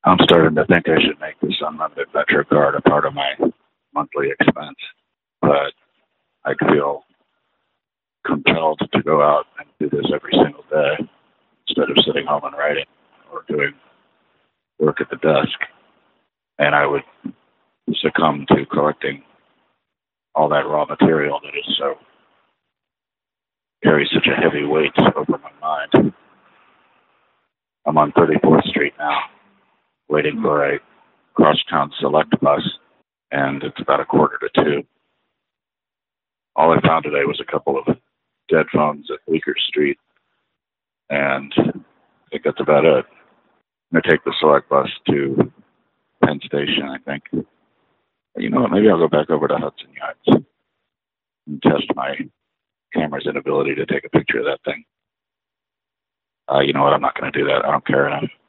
I'm starting to think I should make this unlimited Metro card a part of my monthly expense, but I feel compelled to go out and do this every single day instead of sitting home and writing or doing work at the desk. And I would succumb to collecting all that raw material that is so carries such a heavy weight over my mind. I'm on 34th Street now, waiting for a crosstown select bus, and it's about 1:45. All I found today was a couple of dead phones at Bleecker Street, and I think that's about it. I'm going to take the select bus to Penn Station, I think. You know what, maybe I'll go back over to Hudson Yards and test my camera's inability to take a picture of that thing. You know what, I'm not going to do that. I don't care enough.